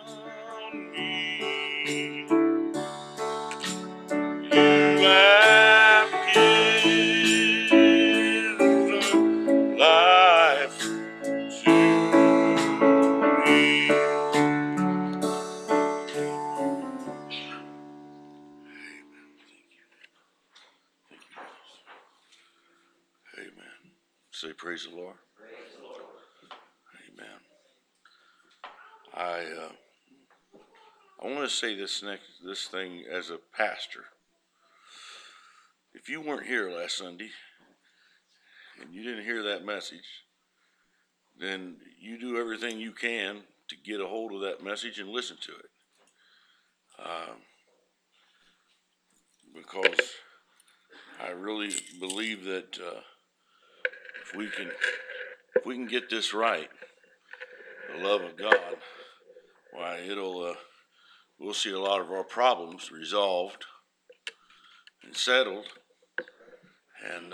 me. You have given life to me. Amen. Say praise the Lord. Praise the Lord. Amen. I want to say this thing as a pastor. If you weren't here last Sunday and you didn't hear that message, then you do everything you can to get a hold of that message and listen to it. Because I really believe that if we can get this right, the love of God, why we'll see a lot of our problems resolved and settled, and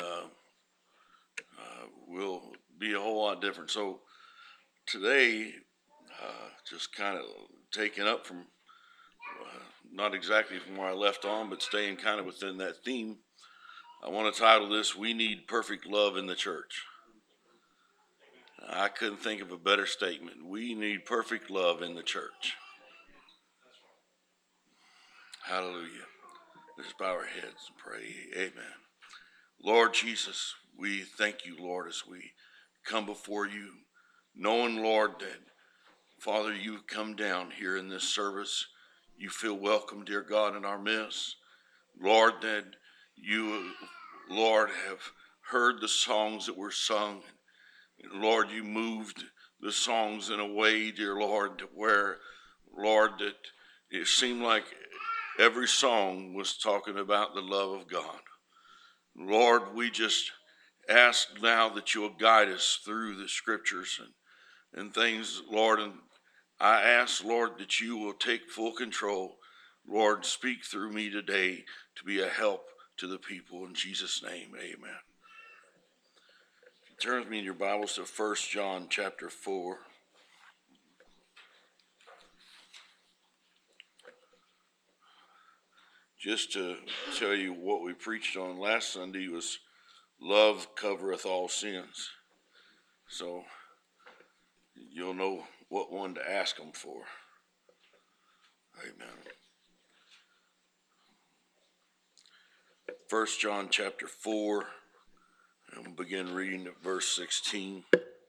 we'll be a whole lot different. So today, just kind of taking up from not exactly from where I left on, but staying kind of within that theme, I want to title this, "We Need Perfect Love in the Church." I couldn't think of a better statement. We need perfect love in the church. Hallelujah. Let's bow our heads and pray. Amen. Lord Jesus, we thank you, Lord, as we come before you, knowing, Lord, that, Father, you've come down here in this service. You feel welcome, dear God, in our midst. Lord, that you, Lord, have heard the songs that were sung. Lord, you moved the songs in a way, dear Lord, where, Lord, that it seemed like every song was talking about the love of God. Lord, we just ask now that you will guide us through the scriptures and things, Lord, and I ask, Lord, that you will take full control. Lord, speak through me today to be a help to the people. In Jesus' name, amen. Turn with me in your Bibles to 1 John chapter 4. Just to tell you what we preached on last Sunday was love covereth all sins. So you'll know what one to ask them for. Amen. 1 John chapter 4, and we'll begin reading at verse 16.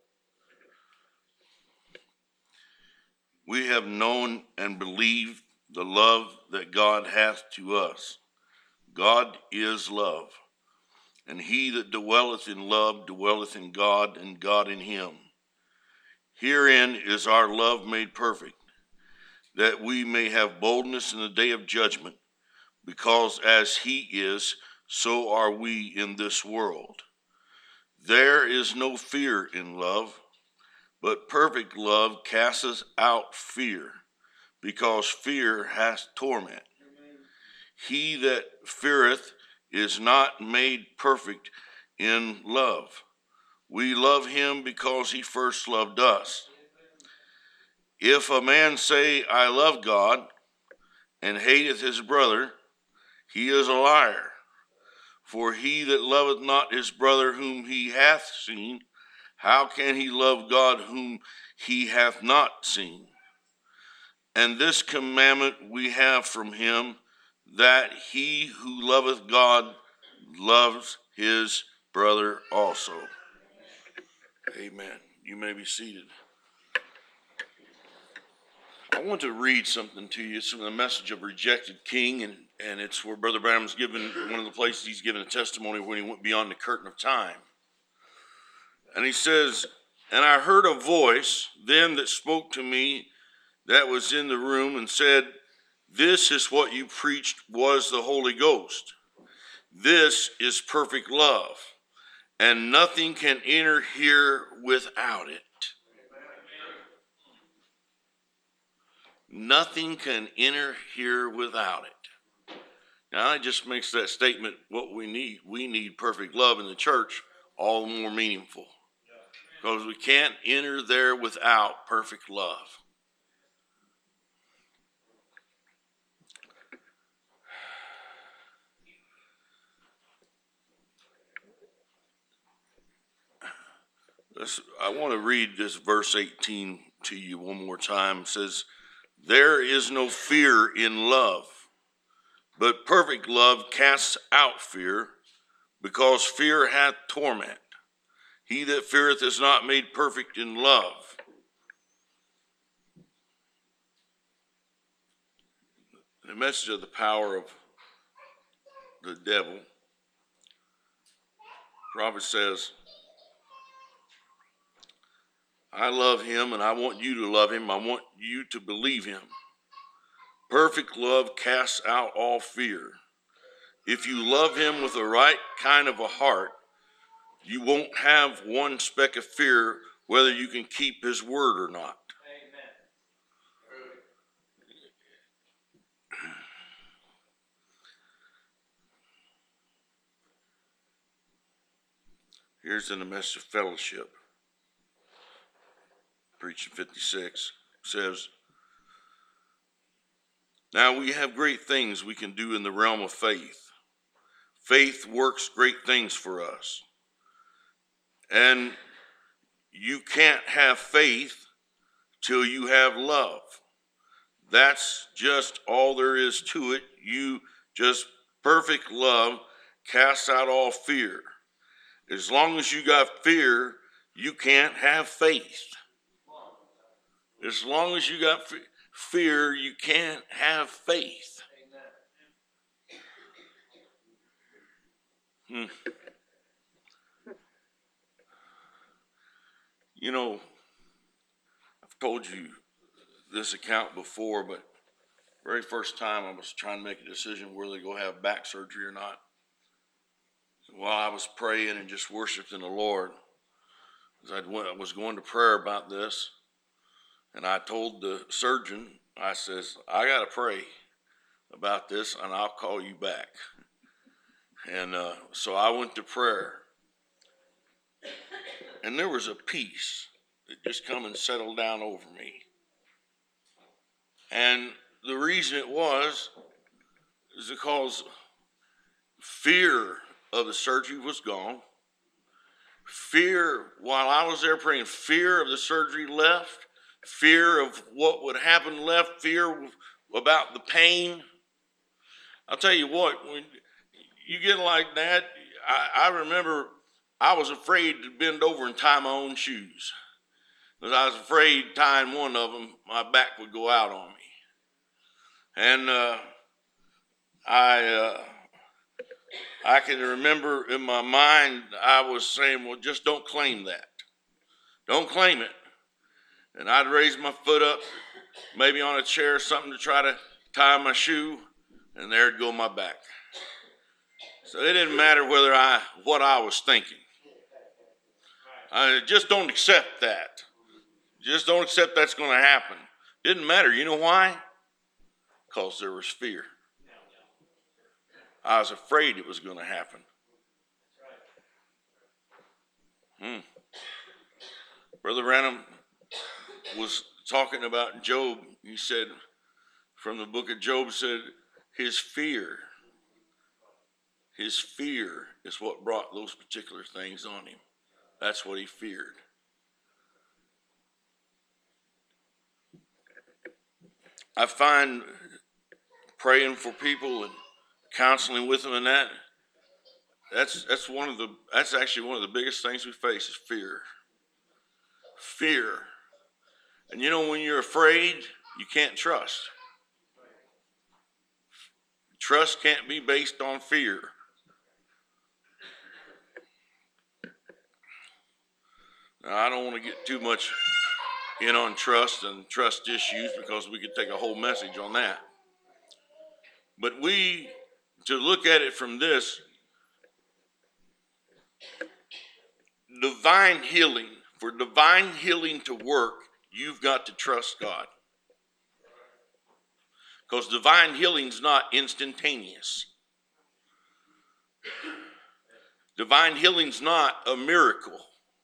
We have known and believed the love that God hath to us. God is love, and he that dwelleth in love dwelleth in God, and God in him. Herein is our love made perfect, that we may have boldness in the day of judgment, because as he is, so are we in this world. There is no fear in love, but perfect love casteth out fear, because fear hath torment. He that feareth is not made perfect in love. We love him because he first loved us. If a man say, I love God, and hateth his brother, he is a liar. For he that loveth not his brother whom he hath seen, how can he love God whom he hath not seen? And this commandment we have from him, that he who loveth God loves his brother also. Amen. You may be seated. I want to read something to you. It's from the Message of Rejected King, and it's where Brother Branham's given, one of the places he's given a testimony when he went beyond the curtain of time. And he says, and I heard a voice then that spoke to me that was in the room and said, this is what you preached was the Holy Ghost. This is perfect love, and nothing can enter here without it. Nothing can enter here without it. Now, it just makes that statement, what we need. We need perfect love in the church, all the more meaningful. Because we can't enter there without perfect love. I want to read this verse 18 to you one more time. It says, there is no fear in love, but perfect love casts out fear, because fear hath torment. He that feareth is not made perfect in love. The message of the power of the devil. The prophet says, I love him and I want you to love him. I want you to believe him. Perfect love casts out all fear. If you love him with the right kind of a heart, you won't have one speck of fear whether you can keep his word or not. Here's in the message of fellowship. Preaching 56 says, now we have great things we can do in the realm of faith. Faith works great things for us. And you can't have faith till you have love. That's just all there is to it. Perfect love casts out all fear. As long as you got fear, you can't have faith. As long as you got fear, you can't have faith. You know, I've told you this account before, but very first time I was trying to make a decision whether to go have back surgery or not. While I was praying and just worshiping the Lord, as I was going to prayer about this, and I told the surgeon, I says, I got to pray about this and I'll call you back. And so I went to prayer. And there was a peace that just come and settled down over me. And the reason it was is because fear of the surgery was gone. Fear, while I was there praying, fear of the surgery left. Fear of what would happen left. Fear about the pain. I'll tell you what, when you get like that, I remember I was afraid to bend over and tie my own shoes. Because I was afraid tying one of them, my back would go out on me. And I can remember in my mind, I was saying, well, just don't claim that. Don't claim it. And I'd raise my foot up, maybe on a chair or something to try to tie my shoe, and there'd go my back. So it didn't matter what I was thinking. I just don't accept that. Just don't accept that's going to happen. Didn't matter. You know why? Because there was fear. I was afraid it was going to happen. Brother Branham was talking about Job. He said, from the book of Job, said his fear is what brought those particular things on him. That's what he feared. I find praying for people and counseling with them and that's actually one of the biggest things we face is fear. Fear. And you know, when you're afraid, you can't trust. Trust can't be based on fear. Now, I don't want to get too much in on trust and trust issues because we could take a whole message on that. But to look at it from this, divine healing, for divine healing to work, you've got to trust God. Because divine healing's not instantaneous. Divine healing's not a miracle.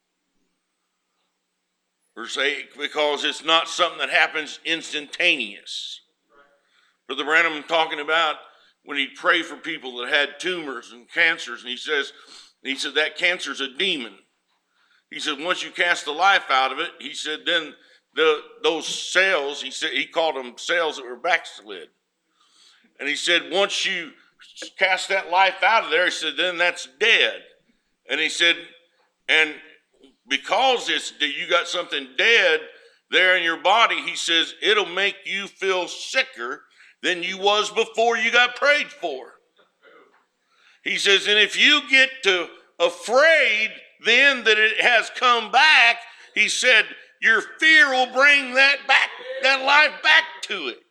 Per se, because it's not something that happens instantaneous. Brother Branham talking about when he'd pray for people that had tumors and cancers, and he said that cancer's a demon. he said, once you cast the life out of it, he said, then those cells, he called them cells that were backslid. And he said, once you cast that life out of there, he said, then that's dead. And he said, and because you got something dead there in your body, he says, it'll make you feel sicker than you was before you got prayed for. He says, and if you get to afraid then that it has come back, he said, your fear will bring that life back to it.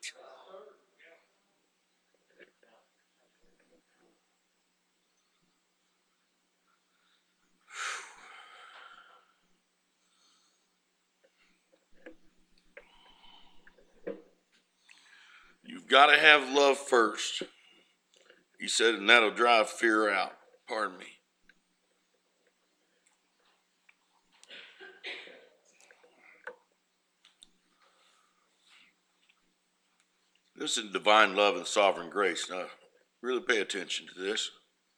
You've got to have love first. He said, and that'll drive fear out. Pardon me. This is divine love and sovereign grace. Now, really pay attention to this.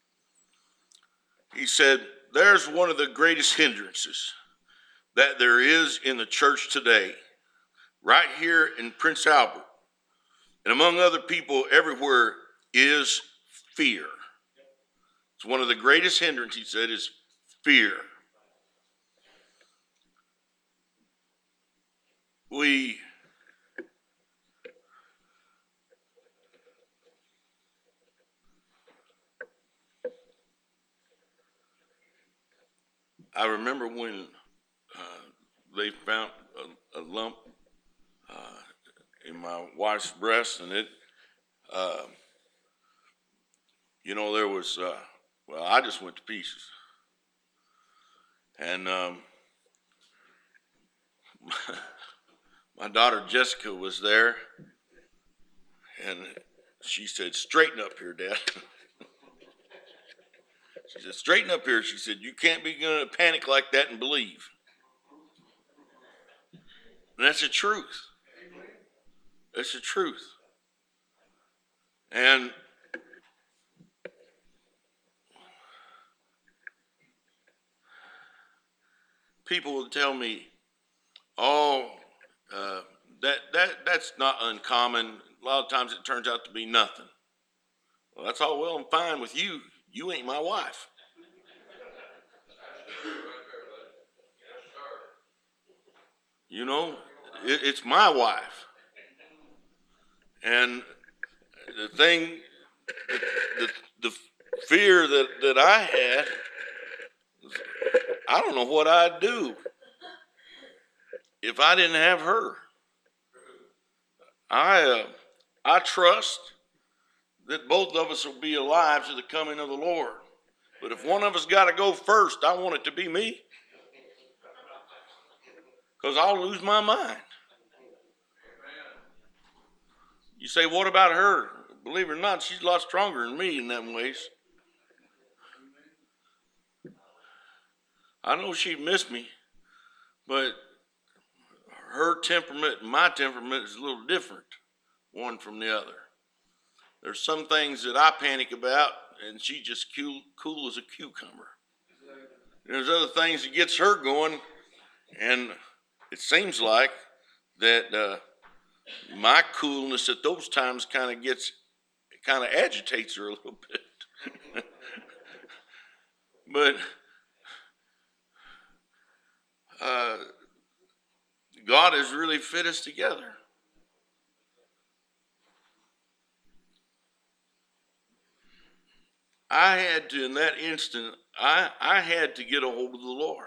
He said, there's one of the greatest hindrances that there is in the church today, right here in Prince Albert, and among other people everywhere, is fear. It's one of the greatest hindrances, he said, is fear. I remember when they found a lump in my wife's breast, and it, there was, I just went to pieces. And my daughter Jessica was there, and she said, straighten up here, Dad. She said, straighten up here. She said, you can't be going to panic like that and believe. And that's the truth. That's the truth. And people will tell me, that's not uncommon. A lot of times it turns out to be nothing. Well, that's all well and fine with you. You ain't my wife. It's my wife. And the thing, the fear that I had, I don't know what I'd do if I didn't have her. I trust that both of us will be alive to the coming of the Lord. But if one of us got to go first, I want it to be me. Because I'll lose my mind. You say, what about her? Believe it or not, she's a lot stronger than me in them ways. I know she'd miss me, but her temperament and my temperament is a little different, one from the other. There's some things that I panic about, and she's just cool as a cucumber. There's other things that gets her going, and it seems like that my coolness at those times kind of agitates her a little bit. But God has really fit us together. I had to, in that instant, I had to get a hold of the Lord.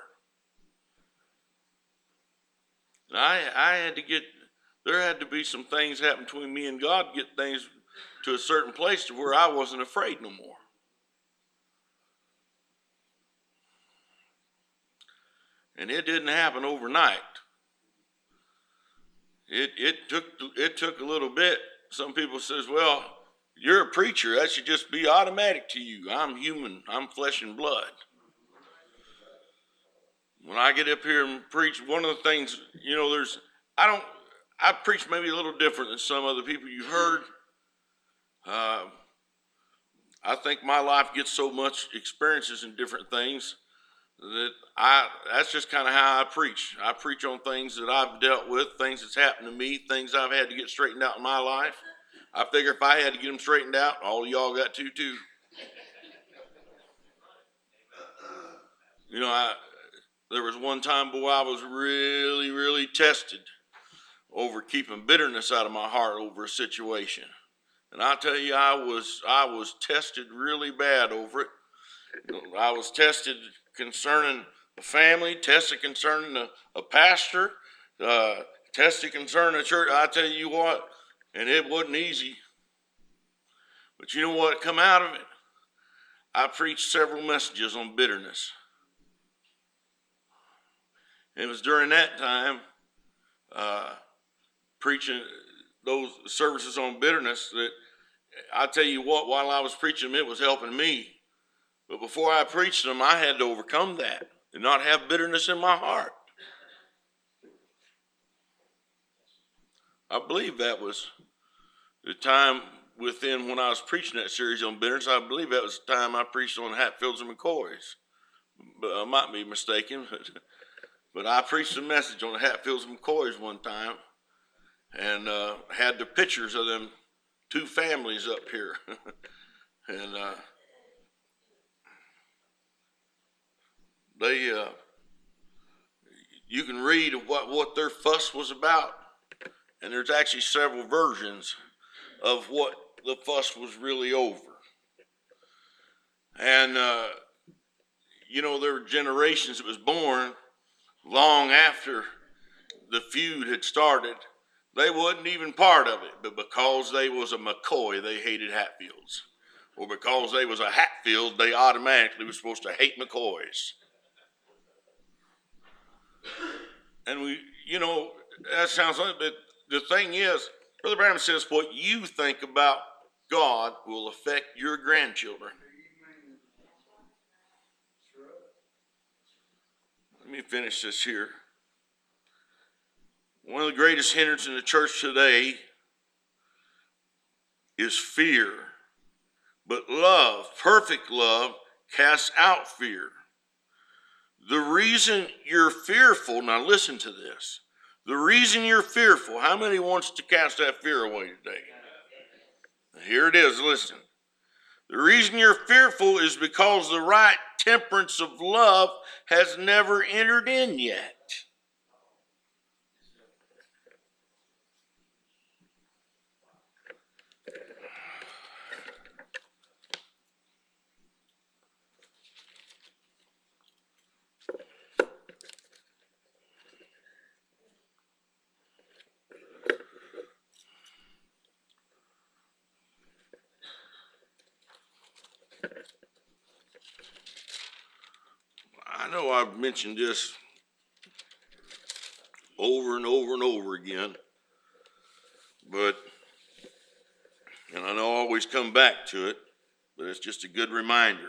There had to be some things happen between me and God, get things to a certain place to where I wasn't afraid no more. And it didn't happen overnight. It took a little bit. Some people says, well, you're a preacher. That should just be automatic to you. I'm human. I'm flesh and blood. When I get up here and preach, one of the things, I preach maybe a little different than some other people you've heard. I think my life gets so much experiences in different things That's just kind of how I preach. I preach on things that I've dealt with, things that's happened to me, things I've had to get straightened out in my life. I figure if I had to get them straightened out, all of y'all got to too. You know, there was one time, boy, I was really, really tested over keeping bitterness out of my heart over a situation. And I tell you, I was tested really bad over it. I was tested concerning the family, tested concerning a pastor, tested concerning a church. I tell you what, and it wasn't easy. But you know what come out of it? I preached several messages on bitterness. It was during that time, preaching those services on bitterness, that I tell you what, while I was preaching them, it was helping me. But before I preached them, I had to overcome that and not have bitterness in my heart. I believe that was the time within when I was preaching that series on bitterness. I believe that was the time I preached on Hatfields and McCoys. But I might be mistaken. But I preached a message on the Hatfields and McCoys one time, and had the pictures of them two families up here. And you can read what their fuss was about, and there's actually several versions of what the fuss was really over. And you know, there were generations that was born long after the feud had started. They wasn't even part of it, but because they was a McCoy, they hated Hatfields. Or because they was a Hatfield, they automatically were supposed to hate McCoys. And you know, that sounds like, but the thing is, Brother Branham says, what you think about God will affect your grandchildren. Let me finish this here. One of the greatest hindrances in the church today is fear. But love, perfect love, casts out fear. The reason you're fearful, now listen to this. The reason you're fearful, how many wants to cast that fear away today? Here it is, listen. The reason you're fearful is because the right temperance of love has never entered in yet. I know I've mentioned this over and over and over again, and I know I always come back to it, but it's just a good reminder.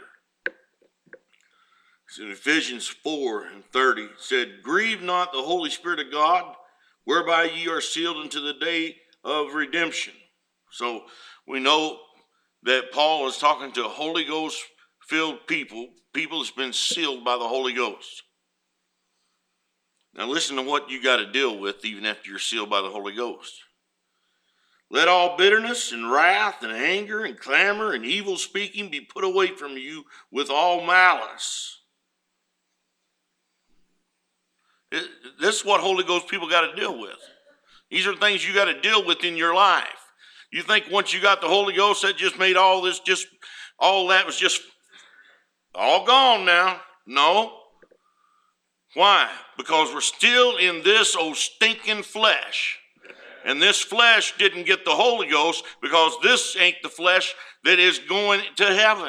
So in Ephesians 4:30 said, "Grieve not the Holy Spirit of God, whereby ye are sealed unto the day of redemption." So we know that Paul is talking to Holy Ghost filled people that's been sealed by the Holy Ghost. Now listen to what you got to deal with even after you're sealed by the Holy Ghost. "Let all bitterness and wrath and anger and clamor and evil speaking be put away from you with all malice." This is what Holy Ghost people got to deal with. These are things you got to deal with in your life. You think once you got the Holy Ghost, that just made all that was just all gone now? No. Why? Because we're still in this old stinking flesh. And this flesh didn't get the Holy Ghost because this ain't the flesh that is going to heaven.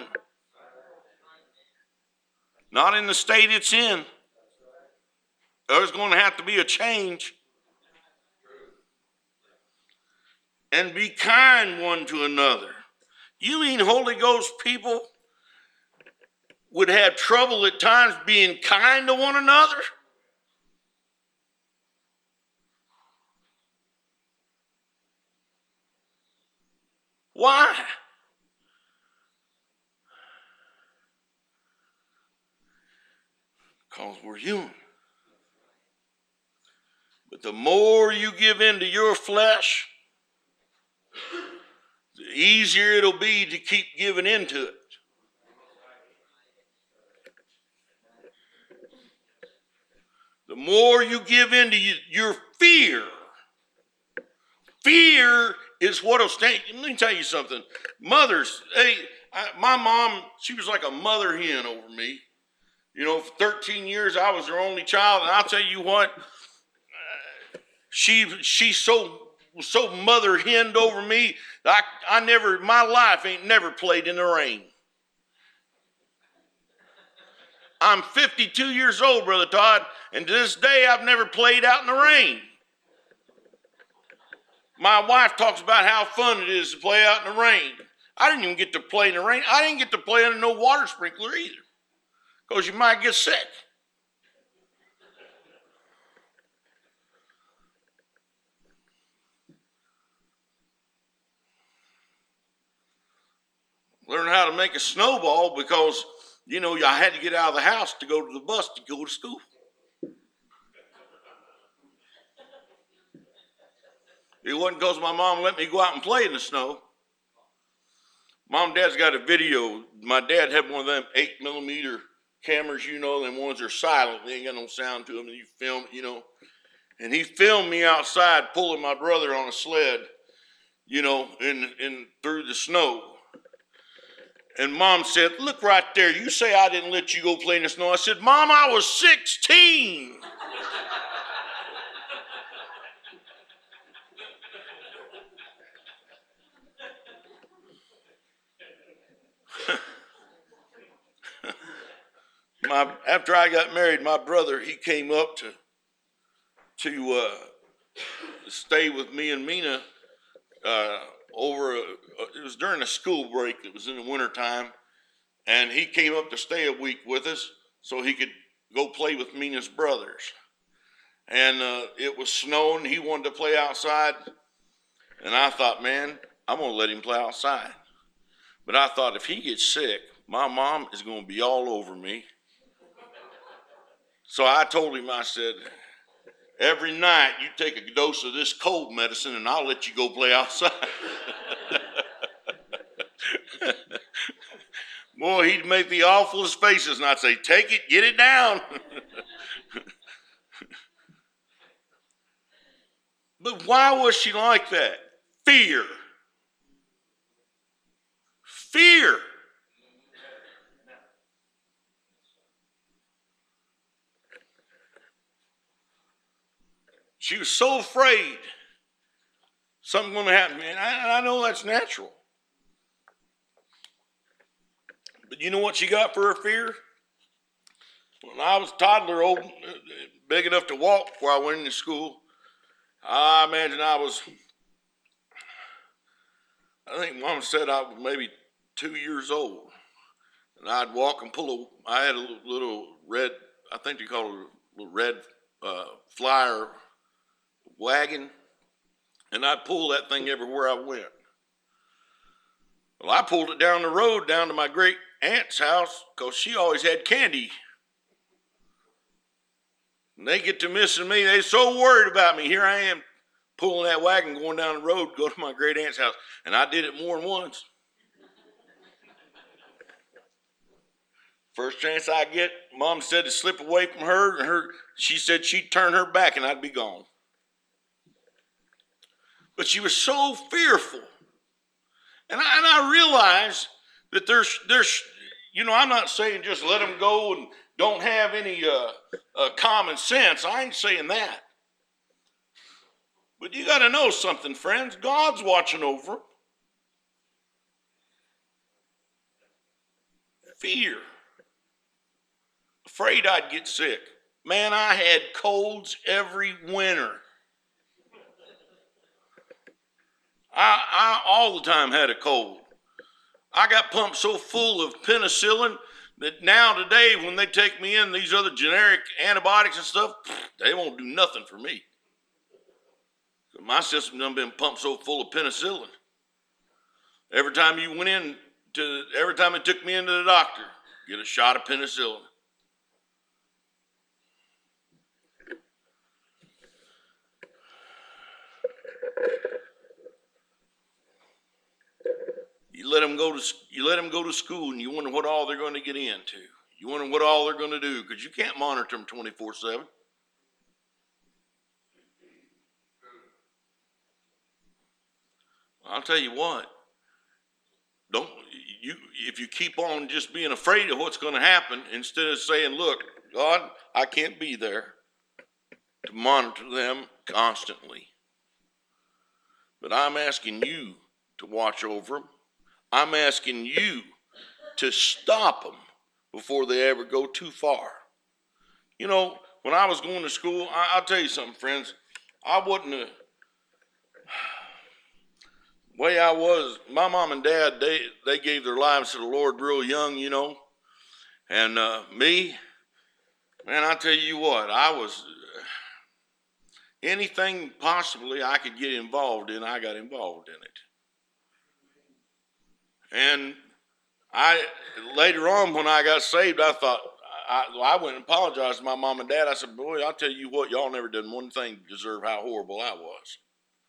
Not in the state it's in. There's going to have to be a change. And be kind one to another. You mean Holy Ghost people would have trouble at times being kind to one another? Why? because we're human. But the more you give in to your flesh, the easier it'll be to keep giving into it. The more you give into your fear, fear is what'll stand. Let me tell you something. Mothers, my mom, she was like a mother hen over me. You know, for 13 years I was her only child, and I'll tell you what, she's so mother henned over me. I never, my life ain't never played in the rain. I'm 52 years old, Brother Todd, and to this day I've never played out in the rain. My wife talks about how fun it is to play out in the rain. I didn't even get to play in the rain. I didn't get to play under no water sprinkler either, because you might get sick. Learn how to make a snowball because, you know, I had to get out of the house to go to the bus to go to school. It wasn't because my mom let me go out and play in the snow. Mom and Dad's got a video. My dad had one of them 8mm cameras, you know, them ones that are silent. They ain't got no sound to them, and you film it, you know. And he filmed me outside pulling my brother on a sled, you know, in through the snow. And Mom said, "Look right there. You say I didn't let you go play in the snow." I said, "Mom, I was 16. After I got married, my brother, he came up to stay with me and Mina it was during a school break. It was in the wintertime, and he came up to stay a week with us so he could go play with Mina's brothers. And it was snowing. He wanted to play outside, and I thought, man, I'm going to let him play outside. But I thought, if he gets sick, my mom is going to be all over me. So I told him, I said, every night you take a dose of this cold medicine and I'll let you go play outside. Boy, he'd make the awfulest faces, and I'd say, take it, get it down. But why was she like that? Fear. Fear. She was so afraid something's going to happen. And I know that's natural. But you know what she got for her fear? When I was a toddler, old, big enough to walk before I went into school, I imagine I think Mom said I was maybe 2 years old. And I'd walk and I had a little red, I think they call it a little red flyer wagon, and I'd pull that thing everywhere I went. Well, I pulled it down the road down to my great aunt's house because she always had candy. And they get to missing me. They're so worried about me. Here I am pulling that wagon going down the road to go to my great aunt's house. And I did it more than once. First chance I get, Mom said to slip away from her, and she said she'd turn her back and I'd be gone. But she was so fearful. And I realized that there's, you know, I'm not saying just let them go and don't have any common sense. I ain't saying that. But you got to know something, friends. God's watching over them. Fear. Afraid I'd get sick. Man, I had colds every winter. I all the time had a cold. I got pumped so full of penicillin that now today when they take me in these other generic antibiotics and stuff, they won't do nothing for me. My system done been pumped so full of penicillin. Every time they took me into the doctor, get a shot of penicillin. you let them go to school, and you wonder what all they're going to get into. You wonder what all they're going to do, because you can't monitor them 24/7. I'll tell you what. If you keep on just being afraid of what's going to happen, instead of saying, "Look, God, I can't be there to monitor them constantly, but I'm asking you to watch over them. I'm asking you to stop them before they ever go too far." You know, when I was going to school, I'll tell you something, friends. I wouldn't have, way I was, my mom and dad, they gave their lives to the Lord real young, you know. And me, man, I tell you what, I was, anything possibly I could get involved in, I got involved in it. And later on when I got saved, I thought, I went and apologized to my mom and dad. I said, "Boy, I'll tell you what, y'all never done one thing to deserve how horrible I was."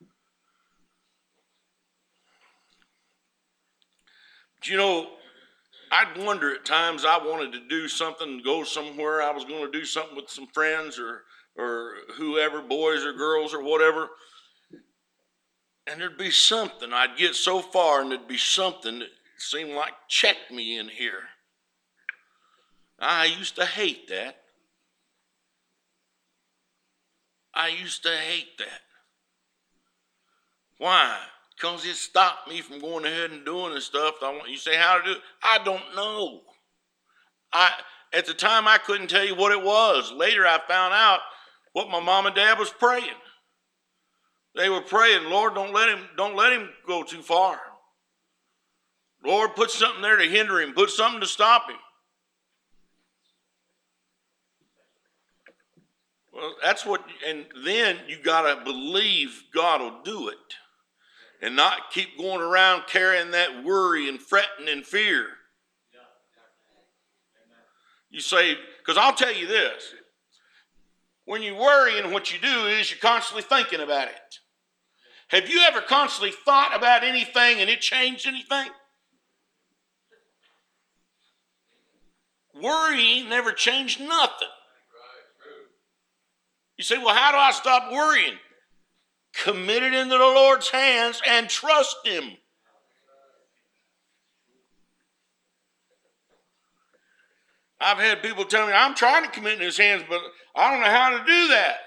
But you know, I'd wonder at times, I wanted to do something, go somewhere. I was going to do something with some friends or whoever, boys or girls or whatever. And there'd be something. I'd get so far and there'd be something that seemed like checked me in here. I used to hate that. I used to hate that. Why? Because it stopped me from going ahead and doing the stuff I want. You say, how to do it? I don't know. At the time, I couldn't tell you what it was. Later, I found out what my mom and dad was praying. They were praying, "Lord, don't let him go too far. Lord, put something there to hinder him. Put something to stop him." Well, that's what, and then you got to believe God will do it. And not keep going around carrying that worry and fretting and fear. You say, because I'll tell you this. When you worry, and what you do is you're constantly thinking about it. Have you ever constantly thought about anything and it changed anything? Worry ain't never changed nothing. You say, "Well, how do I stop worrying?" Commit it into the Lord's hands and trust him. I've had people tell me, "I'm trying to commit in his hands, but I don't know how to do that."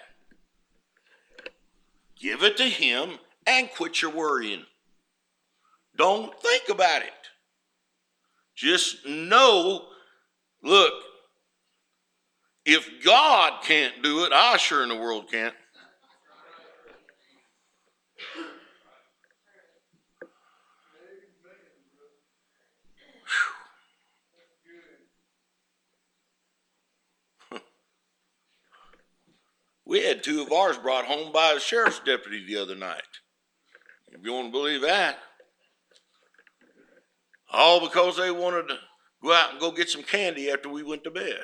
Give it to him and quit your worrying. Don't think about it. Just know, look, if God can't do it, I sure in the world can't. We had two of ours brought home by a sheriff's deputy the other night. If you want to believe that. All because they wanted to go out and go get some candy after we went to bed.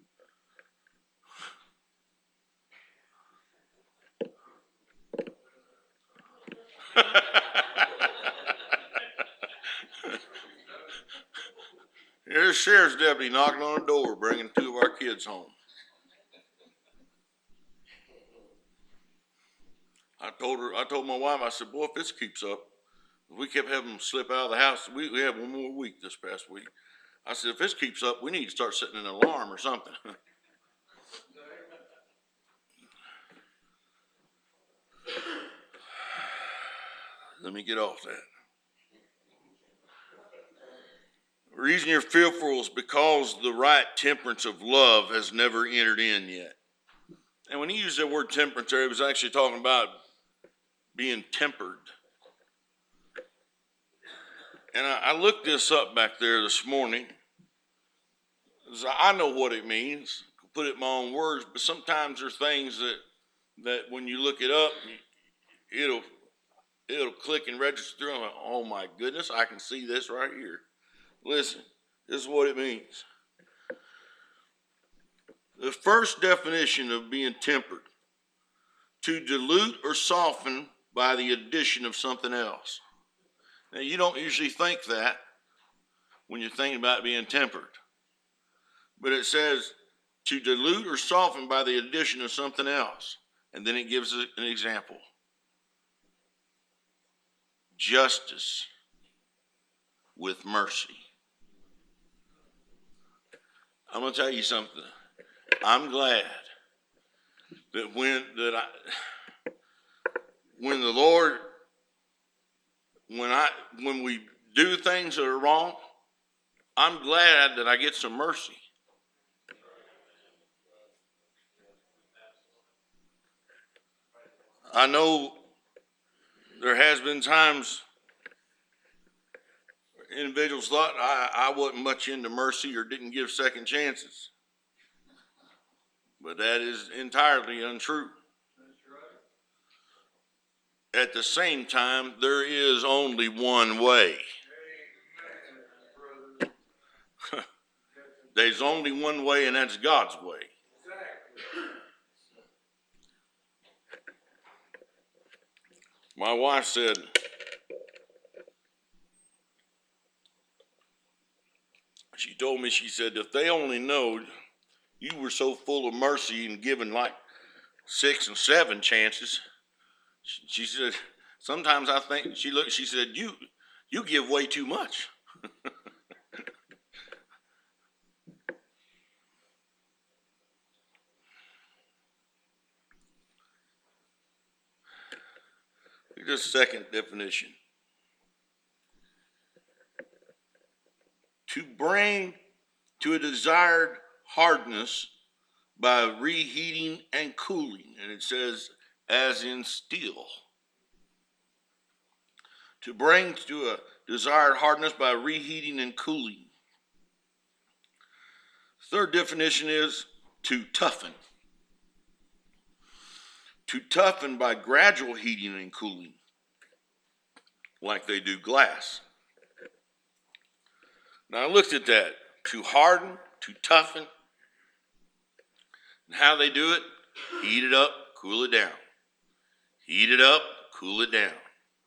There's a sheriff's deputy knocking on the door, bringing two of our kids home. I told my wife, I said, "Boy, if this keeps up," we kept having them slip out of the house. We had one more week this past week. I said, "If this keeps up, we need to start setting an alarm or something." Let me get off that. The reason you're fearful is because the right temperance of love has never entered in yet. And when he used that word temperance there, he was actually talking about being tempered. And I looked this up back there this morning. I know what it means. I put it in my own words, but sometimes there's things that when you look it up, it'll click and register through. I'm like, "Oh my goodness, I can see this right here." Listen, this is what it means. The first definition of being tempered: to dilute or soften by the addition of something else. Now, you don't usually think that when you're thinking about being tempered. But it says to dilute or soften by the addition of something else. And then it gives an example. Justice with mercy. I'm going to tell you something. I'm glad that when the Lord, when we do things that are wrong, I'm glad that I get some mercy. I know there has been times individuals thought I wasn't much into mercy or didn't give second chances. But that is entirely untrue. At the same time, there is only one way. There's only one way, and that's God's way. My wife said, she told me, she said, if they only know you were so full of mercy and given like 6 and 7 chances, she said, sometimes I think, she said, you give way too much. Here's a second definition. To bring to a desired hardness by reheating and cooling. And it says, as in steel. To bring to a desired hardness by reheating and cooling. Third definition is to toughen. To toughen by gradual heating and cooling, like they do glass. Now I looked at that. To harden, to toughen. And how they do it? Heat it up, cool it down. Heat it up, cool it down.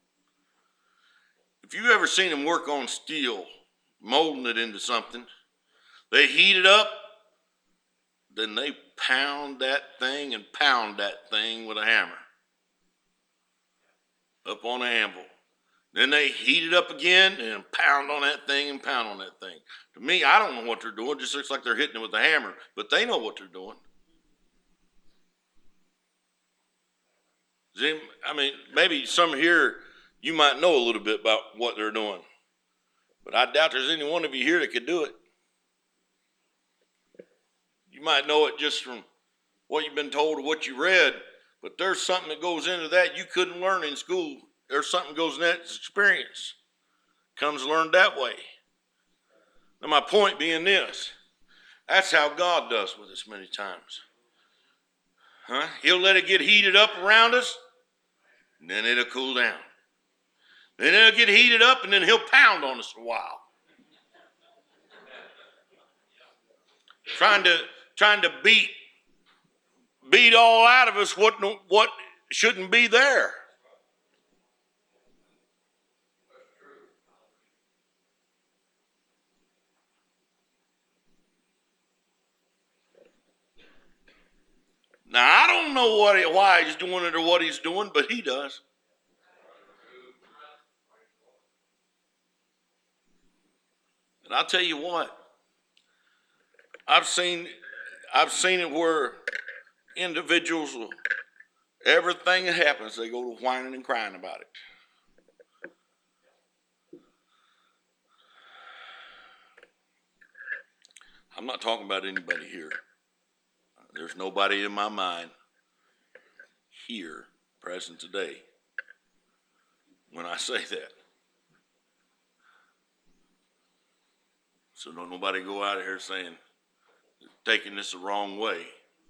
If you've ever seen them work on steel, molding it into something, they heat it up, then they pound that thing with a hammer up on an anvil. Then they heat it up again and pound on that thing and pound on that thing. To me, I don't know what they're doing. It just looks like they're hitting it with a hammer, but they know what they're doing. I mean, maybe some here, you might know a little bit about what they're doing, but I doubt there's any one of you here that could do it. You might know it just from what you've been told or what you read, but there's something that goes into that you couldn't learn in school. There's something goes in that experience. Comes learned that way. Now my point being this, that's how God does with us many times. He'll let it get heated up around us, and then it'll cool down. Then it'll get heated up, and then he'll pound on us for a while. Trying to beat all out of us what shouldn't be there. Now, I don't know why he's doing it or what he's doing, but he does. And I'll tell you what, I've seen it where individuals, everything that happens, they go to whining and crying about it. I'm not talking about anybody here. There's nobody in my mind here, present today, when I say that. So don't nobody go out of here saying, taking this the wrong way.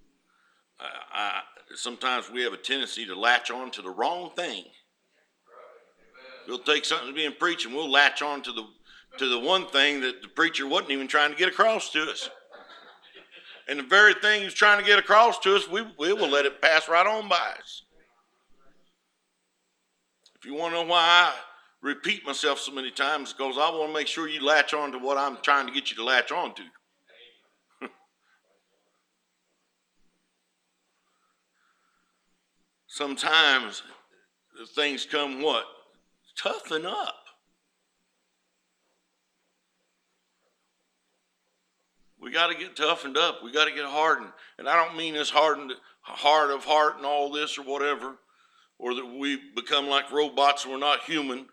Sometimes we have a tendency to latch on to the wrong thing. We'll take something that's being preached and we'll latch on to the one thing that the preacher wasn't even trying to get across to us. And the very thing he's trying to get across to us, we will let it pass right on by us. If you want to know why I repeat myself so many times because I want to make sure you latch on to what I'm trying to get you to latch on to. Sometimes things come what? Toughen up. We got to get toughened up. We got to get hardened. And I don't mean this hardened hard of heart and all this or whatever, or that we become like robots and we're not human.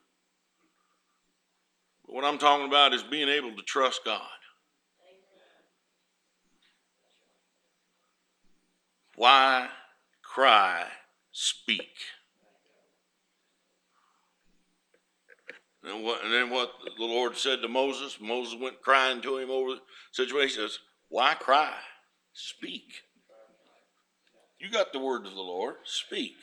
But what I'm talking about is being able to trust God. Why cry, speak? And then what the Lord said to Moses, Moses went crying to him over the situation. He says, why cry? Speak. You got the word of the Lord. Speak.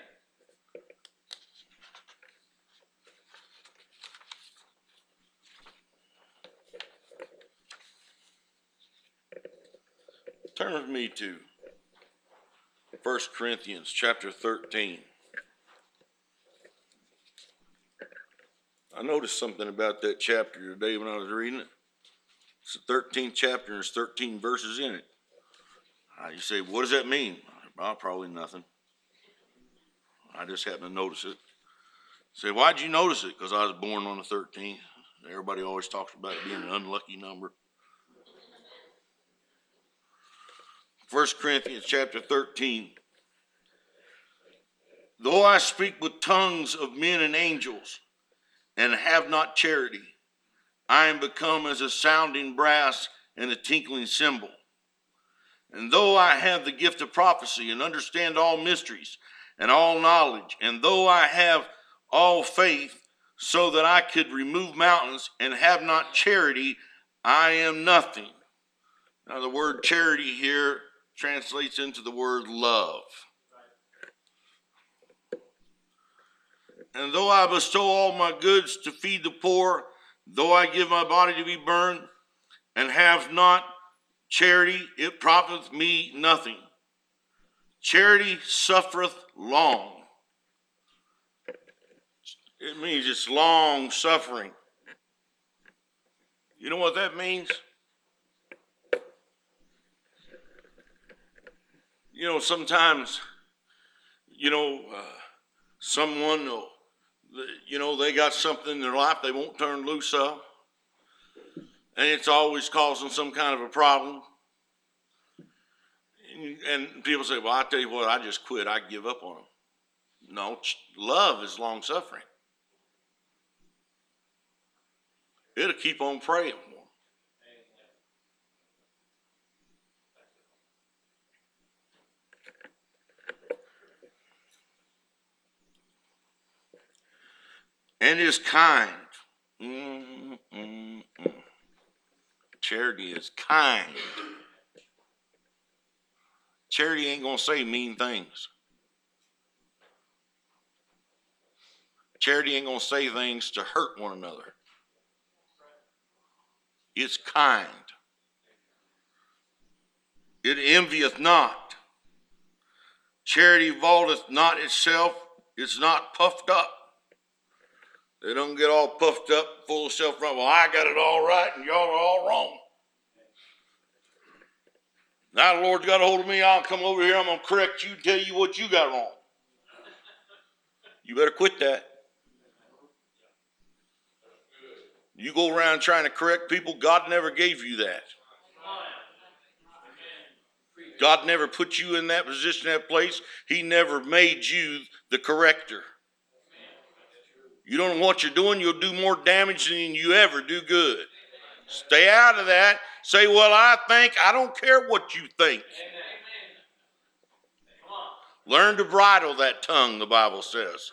Turn with me to 1 Corinthians chapter 13. I noticed something about that chapter today when I was reading it. It's the 13th chapter and there's 13 verses in it. You say, what does that mean? Well, probably nothing. I just happened to notice it. Say, why'd you notice it? Because I was born on the 13th. Everybody always talks about it being an unlucky number. 1 Corinthians chapter 13. Though I speak with tongues of men and angels, and have not charity, I am become as a sounding brass and a tinkling cymbal. And though I have the gift of prophecy and understand all mysteries and all knowledge, and though I have all faith so that I could remove mountains and have not charity, I am nothing. Now the word charity here translates into the word love. And though I bestow all my goods to feed the poor, though I give my body to be burned, and have not charity, it profiteth me nothing. Charity suffereth long. It means it's long suffering. You know what that means? Sometimes, someone will, they got something in their life they won't turn loose of. And it's always causing some kind of a problem. And people say, well, I tell you what, I just quit. I give up on them. No, love is long suffering. It'll keep on praying for them. And is kind. Charity is kind. Charity ain't going to say mean things. Charity ain't going to say things to hurt one another. It's kind. It envieth not. Charity vaunteth not itself. It's not puffed up. They don't get all puffed up, full of self-right. Well, I got it all right and y'all are all wrong. Now the Lord's got a hold of me. I'll come over here. I'm going to correct you, tell you what you got wrong. You better quit that. You go around trying to correct people. God never gave you that. God never put you in that position, that place. He never made you the corrector. You don't know what you're doing, you'll do more damage than you ever do good. Stay out of that. Say, well, I don't care what you think. Learn to bridle that tongue, the Bible says.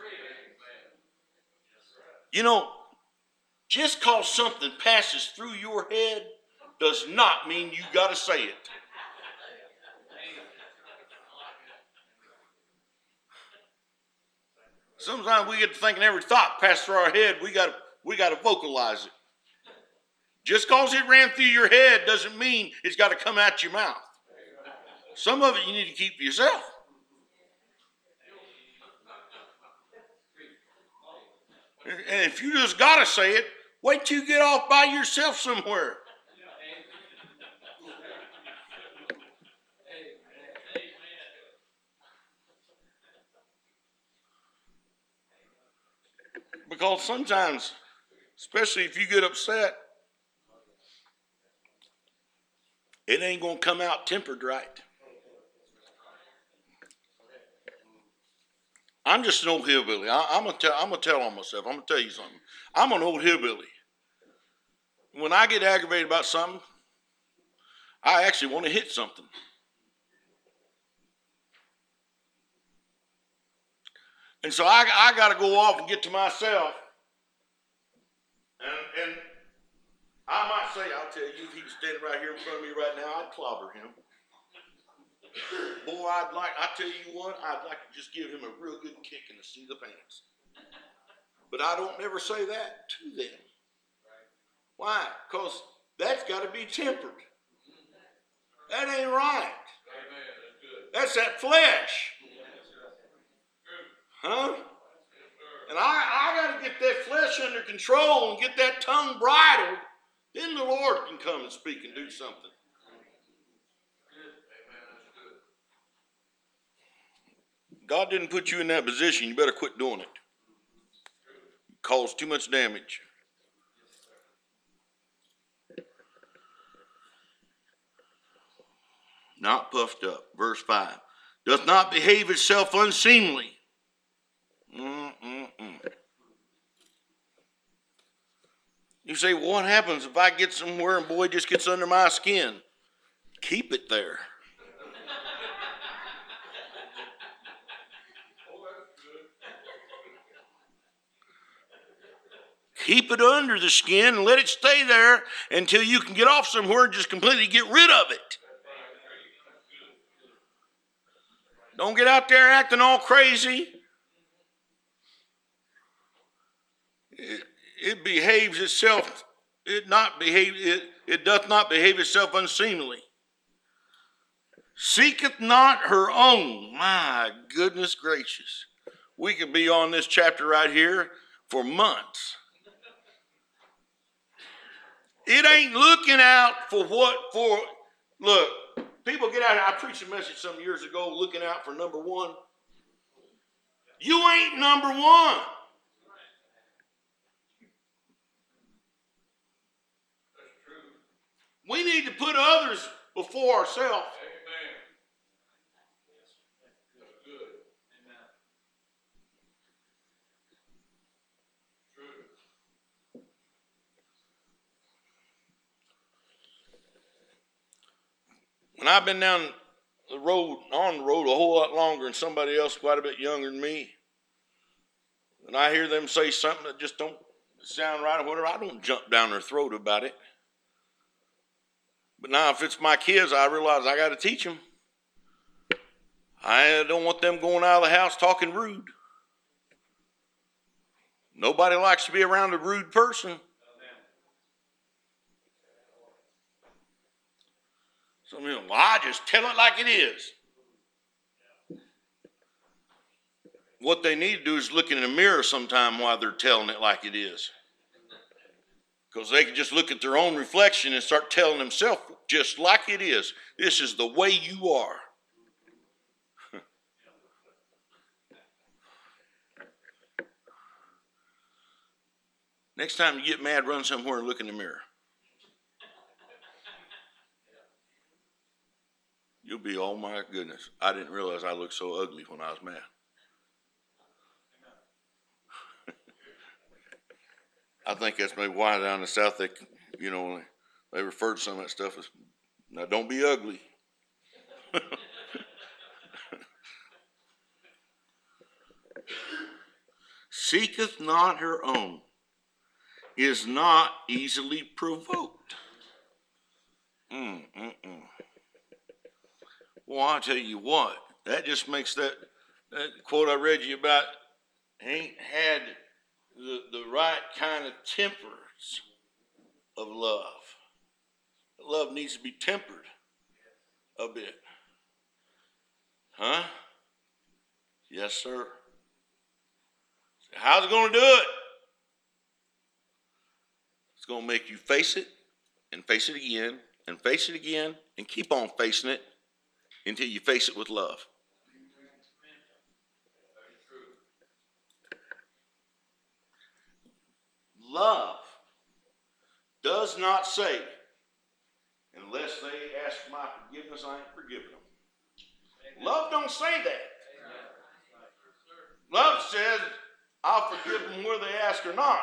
Just because something passes through your head does not mean you got to say it. Sometimes we get to thinking every thought passed through our head, we got to vocalize it. Just because it ran through your head doesn't mean it's got to come out your mouth. Some of it you need to keep for yourself. And if you just got to say it, wait till you get off by yourself somewhere. Because sometimes, especially if you get upset, it ain't going to come out tempered right. I'm just an old hillbilly. I'm gonna tell on myself. I'm gonna tell you something. I'm an old hillbilly. When I get aggravated about something, I actually want to hit something. And so I got to go off and get to myself. And I might say, I'll tell you, if he was standing right here in front of me right now, I'd clobber him. Boy, I tell you what, I'd like to just give him a real good kick in the seat of the pants. But I don't never say that to them. Why? Because that's got to be tempered. That ain't right. That's that flesh. Huh? And I got to get that flesh under control and get that tongue bridled. Then the Lord can come and speak and do something. God didn't put you in that position. You better quit doing it. It caused too much damage. Not puffed up. Verse 5. Does not behave itself unseemly. You say, well, what happens if I get somewhere and boy just gets under my skin? Keep it there. Keep it under the skin and let it stay there until you can get off somewhere and just completely get rid of it. Don't get out there acting all crazy. It behaves itself. It doth not behave itself unseemly. Seeketh not her own. My goodness gracious. We could be on this chapter right here for months. It ain't looking out look, people get out. I preached a message some years ago looking out for number one. You ain't number one. We need to put others before ourselves. Amen. That's good. Amen. True. When I've been on the road a whole lot longer than somebody else quite a bit younger than me, and I hear them say something that just don't sound right or whatever, I don't jump down their throat about it. But now if it's my kids, I realize I got to teach them. I don't want them going out of the house talking rude. Nobody likes to be around a rude person. Some of them, well, I just tell it like it is. What they need to do is look in the mirror sometime while they're telling it like it is. Because they can just look at their own reflection and start telling themselves just like it is. This is the way you are. Next time you get mad, run somewhere and look in the mirror. You'll be, oh my goodness, I didn't realize I looked so ugly when I was mad. I think that's maybe why down in the South they refer to some of that stuff as, now don't be ugly. Seeketh not her own, is not easily provoked. Well, I'll tell you what, that just makes that quote I read you about ain't had the right kind of temperance of love. Love needs to be tempered a bit. Huh? Yes, sir. How's it going to do it? It's going to make you face it and face it again and face it again and keep on facing it until you face it with love. Love does not say, unless they ask for my forgiveness, I ain't forgiving them. Love don't say that. Love says, I'll forgive them whether they ask or not.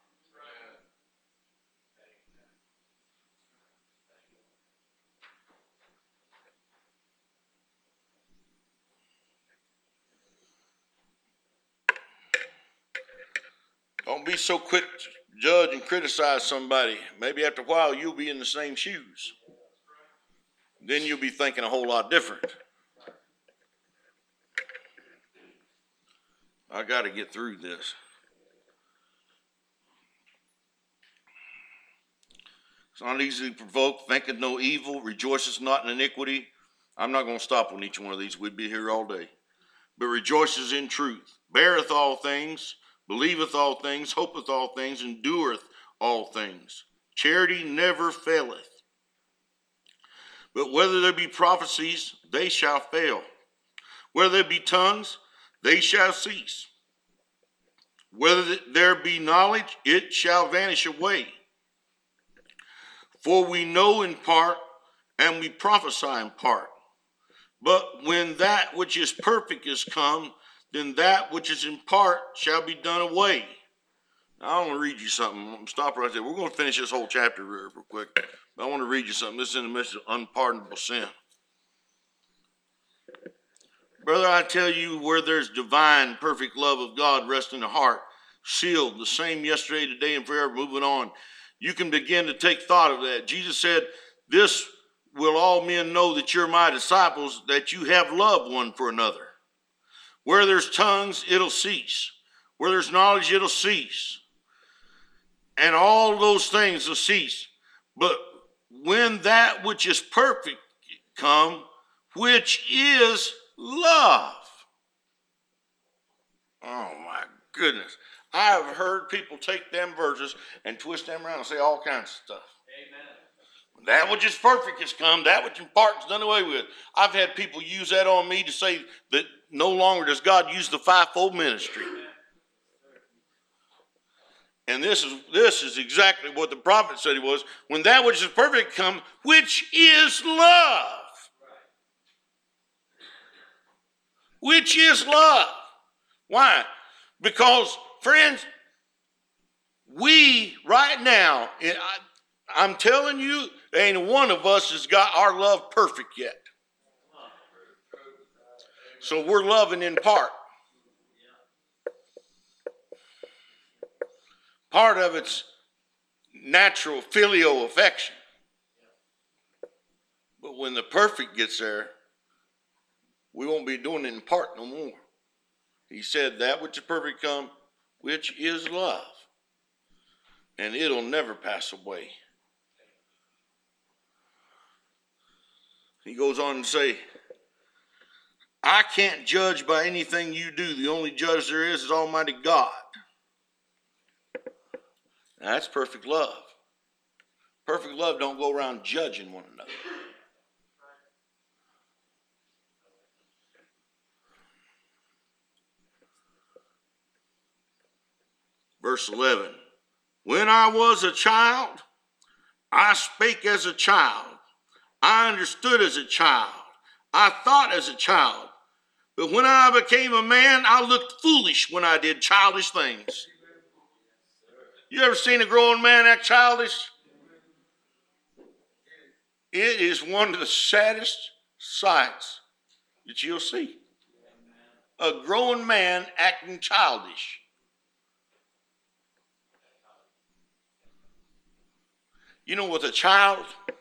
Don't be so quick to judge and criticize somebody. Maybe after a while you'll be in the same shoes. Then you'll be thinking a whole lot different. I got to get through this. It's not easily provoked, thinketh no evil, rejoices not in iniquity. I'm not going to stop on each one of these. We'd be here all day. But rejoices in truth, beareth all things, believeth all things, hopeth all things, endureth all things. Charity never faileth. But whether there be prophecies, they shall fail. Whether there be tongues, they shall cease. Whether there be knowledge, it shall vanish away. For we know in part, and we prophesy in part. But when that which is perfect is come, then that which is in part shall be done away. Now, I want to read you something. I'm going to stop right there. We're going to finish this whole chapter real quick. But I want to read you something. This is in the midst of unpardonable sin. Brother, I tell you, where there's divine, perfect love of God rests in the heart, sealed, the same yesterday, today, and forever, moving on. You can begin to take thought of that. Jesus said, this will all men know that you're my disciples, that you have love one for another. Where there's tongues, it'll cease. Where there's knowledge, it'll cease. And all those things will cease. But when that which is perfect come, which is love. Oh my goodness. I have heard people take them verses and twist them around and say all kinds of stuff. Amen. That which is perfect has come, that which in part is done away with. I've had people use that on me to say that no longer does God use the fivefold ministry. And this is exactly what the prophet said he was. When that which is perfect come, which is love. Which is love. Why? Because, friends, we right now, I'm telling you, ain't one of us has got our love perfect yet. So we're loving in part. Part of it's natural filial affection. But when the perfect gets there, we won't be doing it in part no more. He said that which is perfect come, which is love. And it'll never pass away. He goes on to say, I can't judge by anything you do. The only judge there is Almighty God. Now, that's perfect love. Perfect love don't go around judging one another. Verse 11. When I was a child, I spake as a child. I understood as a child. I thought as a child. But when I became a man, I looked foolish when I did childish things. You ever seen a grown man act childish? It is one of the saddest sights that you'll see. A grown man acting childish. You know, with a child,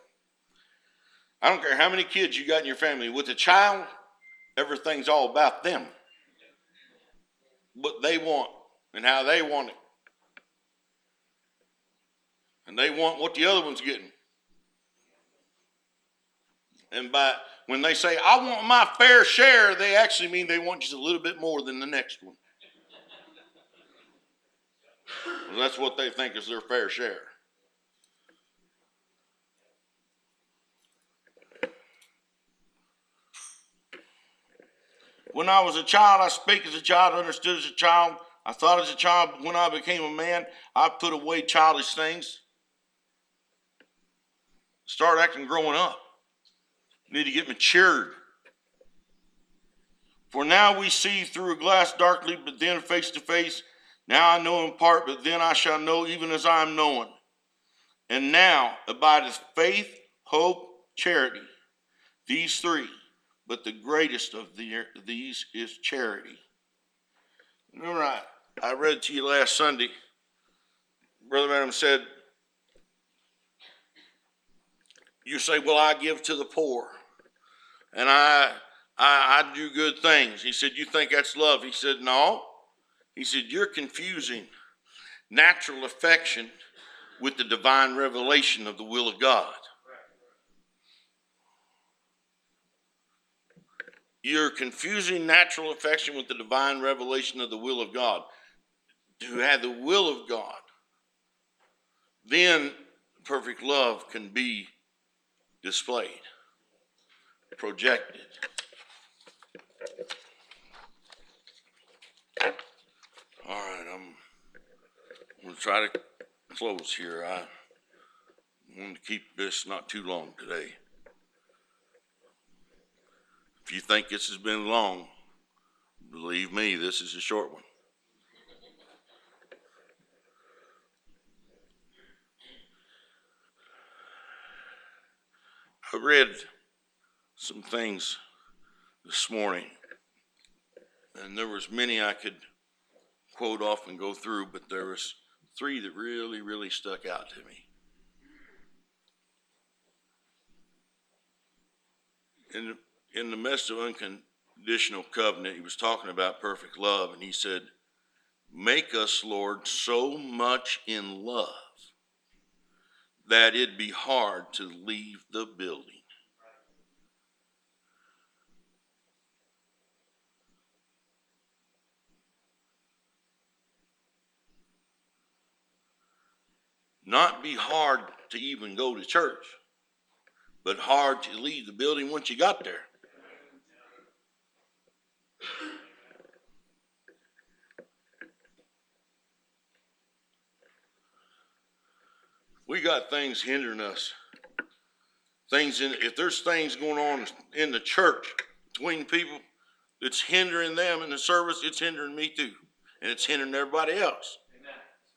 I don't care how many kids you got in your family, with a child, everything's all about them. What they want and how they want it. And they want what the other one's getting. And when they say, I want my fair share, they actually mean they want just a little bit more than the next one. Well, that's what they think is their fair share. When I was a child, I spake as a child, understood as a child. I thought as a child, but when I became a man, I put away childish things. Start acting growing up. You need to get matured. For now we see through a glass darkly, but then face to face. Now I know in part, but then I shall know even as I am known. And now abideth faith, hope, charity. These three. But the greatest of these is charity. Remember, I read to you last Sunday. Brother Branham said, you say, well, I give to the poor. And I do good things. He said, you think that's love? He said, no. He said, you're confusing natural affection with the divine revelation of the will of God. You're confusing natural affection with the divine revelation of the will of God. To have the will of God, then perfect love can be displayed, projected. All right, I'm going to try to close here. I want to keep this not too long today. If you think this has been long, believe me, this is a short one. I read some things this morning, and there was many I could quote off and go through, but there was three that really, really stuck out to me. In the midst of unconditional covenant, he was talking about perfect love, and he said, make us, Lord, so much in love that it'd be hard to leave the building. Not be hard to even go to church, but hard to leave the building once you got there. We got things hindering us. If there's things going on in the church between people that's hindering them in the service, it's hindering me too. And it's hindering everybody else. Amen.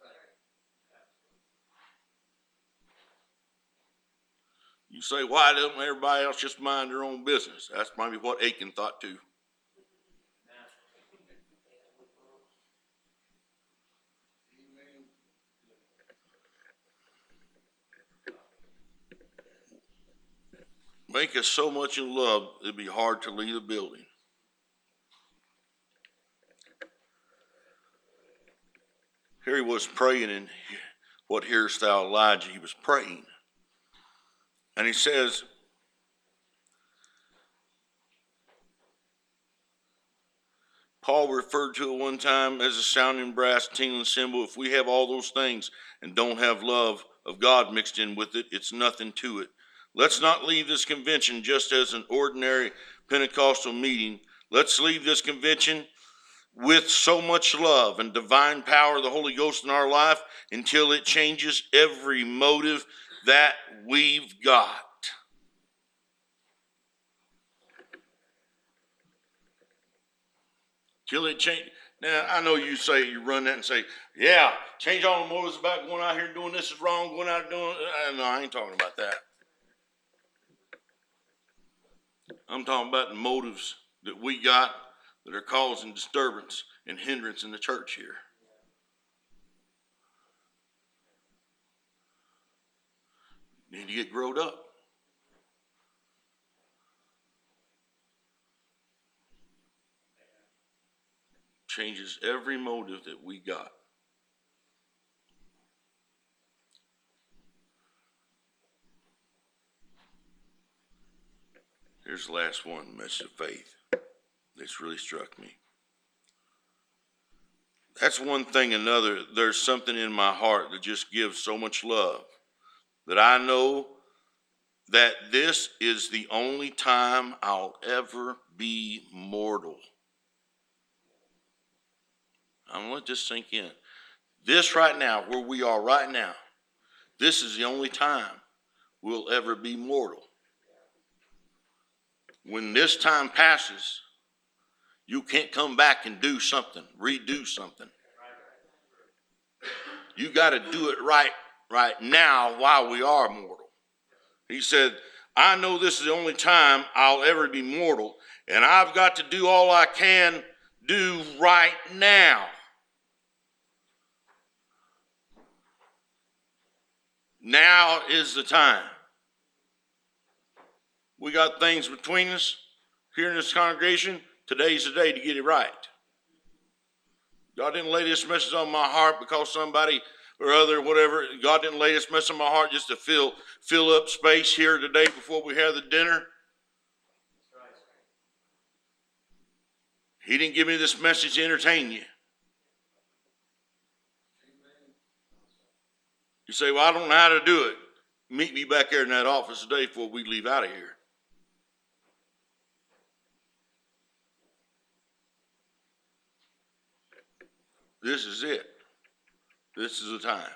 You say, why doesn't everybody else just mind their own business? That's probably what Achan thought too. Make us so much in love, it'd be hard to leave the building. Here he was praying, and what hearest thou, Elijah? He was praying. And he says, Paul referred to it one time as a sounding brass, tingling cymbal. If we have all those things and don't have love of God mixed in with it, it's nothing to it. Let's not leave this convention just as an ordinary Pentecostal meeting. Let's leave this convention with so much love and divine power of the Holy Ghost in our life until it changes every motive that we've got. Till it change. Now, I know you run that and say, yeah, change all the motives about going out here and doing this is wrong, going out and doing. No, I ain't talking about that. I'm talking about the motives that we got that are causing disturbance and hindrance in the church here. You need to get growed up. Changes every motive that we got. Here's the last one, message of faith. This really struck me. That's one thing. Another, there's something in my heart that just gives so much love that I know that this is the only time I'll ever be mortal I'm going to let this sink in. This right now, where we are right now, this is the only time we'll ever be mortal. When this time passes, you can't come back and do something, redo something. You got to do it right now while we are mortal. He said, I know this is the only time I'll ever be mortal, and I've got to do all I can do right now. Now is the time. We got things between us here in this congregation. Today's the day to get it right. God didn't lay this message on my heart because somebody or other, whatever. God didn't lay this message on my heart just to fill up space here today before we have the dinner. He didn't give me this message to entertain you. You say, well, I don't know how to do it. Meet me back there in that office today before we leave out of here. This is it. This is the time.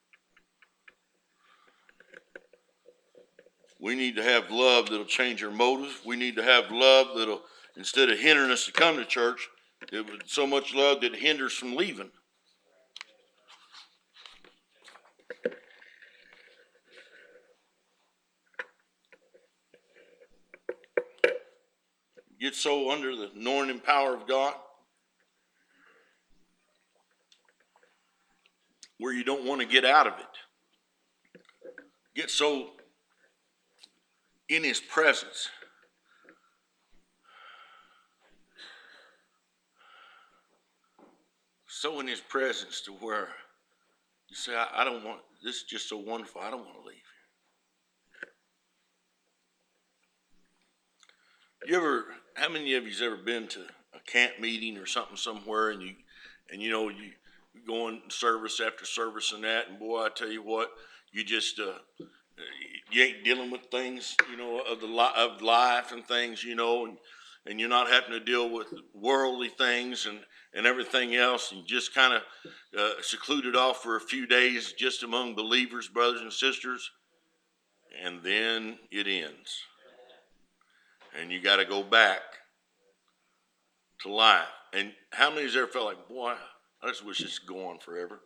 We need to have love that'll change our motives. We need to have love that'll, instead of hindering us to come to church, it was so much love that hinders from leaving. Get so under the anointing power of God where you don't want to get out of it. Get so in his presence. So in his presence to where you say, I don't want, this is just so wonderful, I don't want to leave. How many of you's ever been to a camp meeting or something somewhere and you go in service after service and that, and boy, I tell you what, you just, you ain't dealing with things, of life and things, and you're not having to deal with worldly things and everything else, and just kind of secluded off for a few days just among believers, brothers and sisters, and then it ends. And you got to go back to life. And how many has ever felt like, boy, I just wish this could go on forever?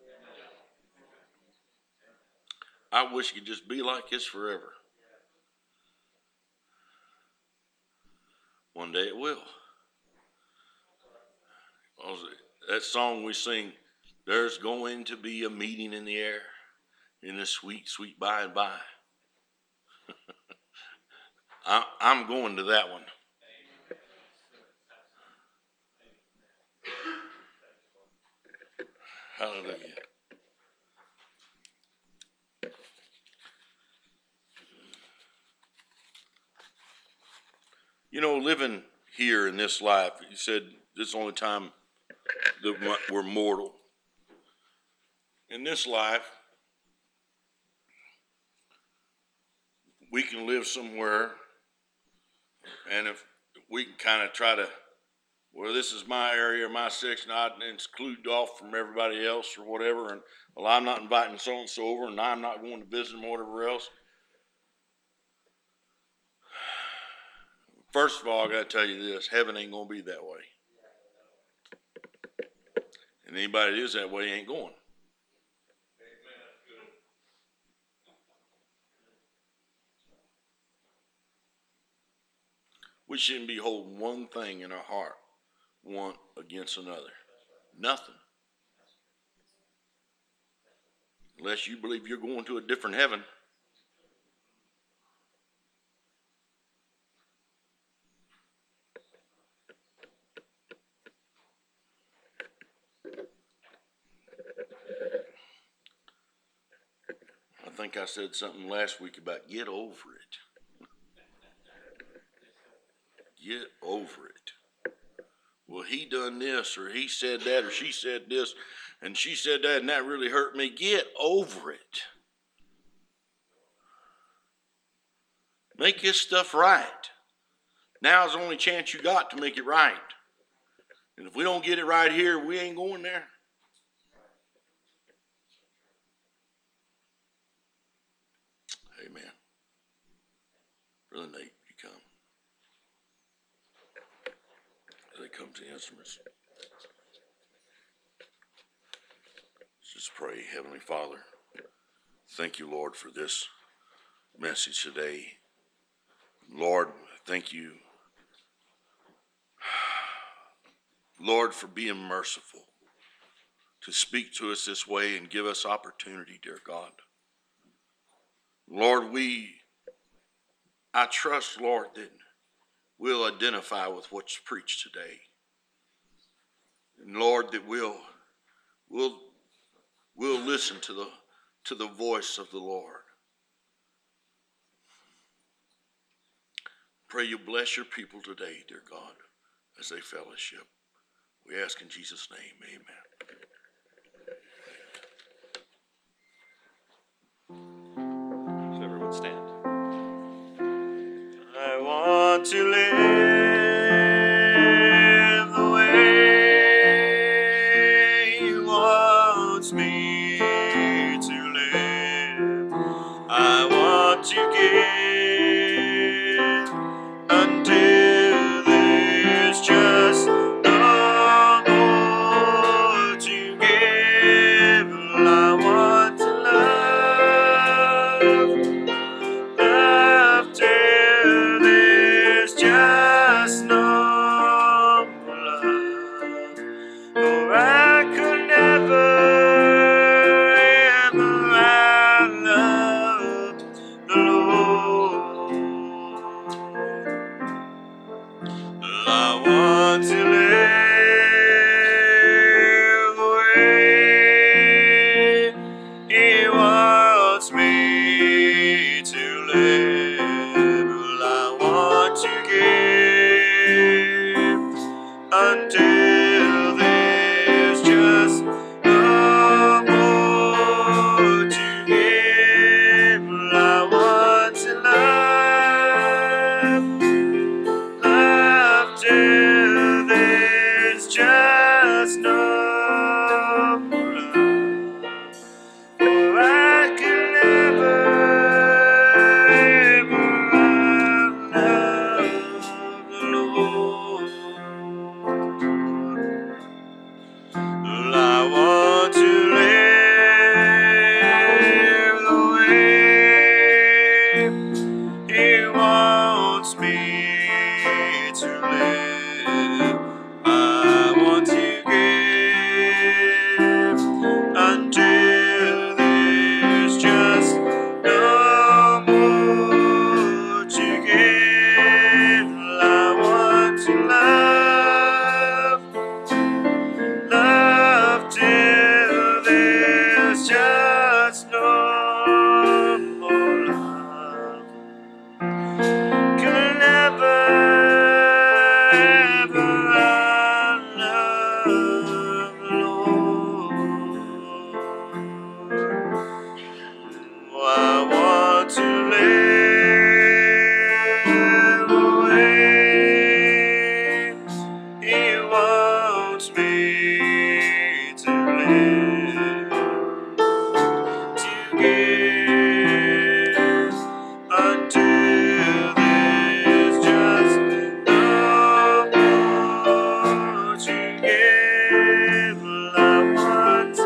I wish it could just be like this forever. One day it will. That song we sing, there's going to be a meeting in the air in the sweet, sweet by and by. I'm going to that one. Hallelujah. Living here in this life, you said this is the only time that we're mortal. In this life, we can live somewhere, and if we can kind of try to, well, this is my area, my section, I'd exclude off from everybody else or whatever, and well, I'm not inviting so-and-so over, and I'm not going to visit them or whatever else. First of all, I got to tell you this, heaven ain't going to be that way. And anybody that is that way ain't going. We shouldn't be holding one thing in our heart, one against another. Nothing. Unless you believe you're going to a different heaven. I think I said something last week about get over it. Get over it. Well, he done this, or he said that, or she said this, and she said that, and that really hurt me. Get over it. Make this stuff right. Now's the only chance you got to make it right. And if we don't get it right here, we ain't going there. Amen. Brother Nate, you come. As they come to instruments. Let's just pray. Heavenly Father, thank you, Lord, for this message today. Lord, thank you, Lord, for being merciful to speak to us this way and give us opportunity, dear God. Lord, I trust, Lord, that we'll identify with what's preached today. And Lord, that we'll listen to the voice of the Lord. Pray you bless your people today, dear God, as they fellowship. We ask in Jesus' name, amen. So everyone stand. I want to live the way He wants me to live. I want to give until there's just no more to give. I want to love till there's just no more love. For I could never ever outlove the Lord. I want to live the way He wants me to live. I want to give until there's just no more to give. I want to love till there's just no more love. For I can never ever outlove the Lord. Well, I want to live the way He wants me to live. I want to give until there's just no more to give. I want to love till there's just no more love. Could never ever outlove the Lord. I want to live the way He wants me to live, to give until there's just no more to give. I want to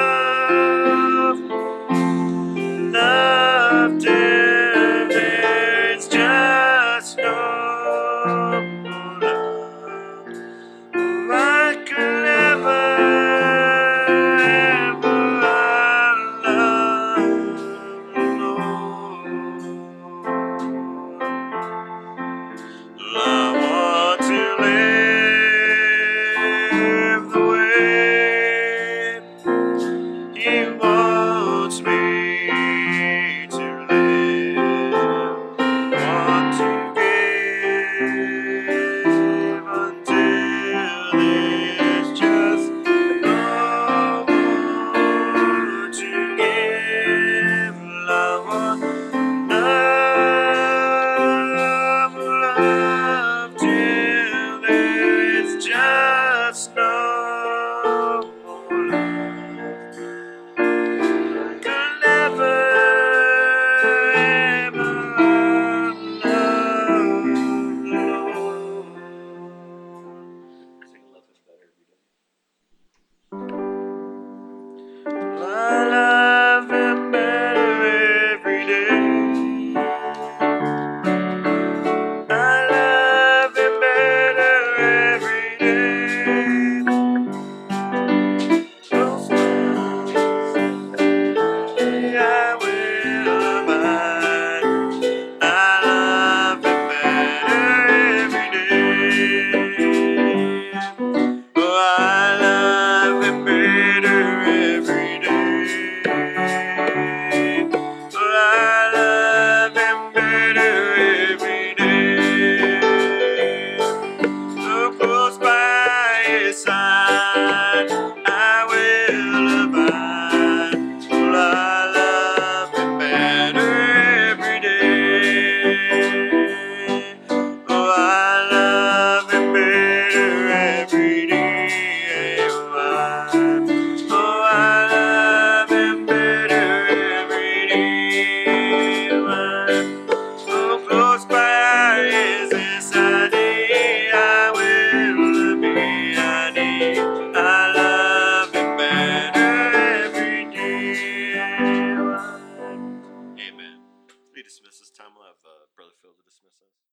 love till there's just no more love. I could never ever outlove be dismissed this time. We'll have Brother Phil to dismiss us.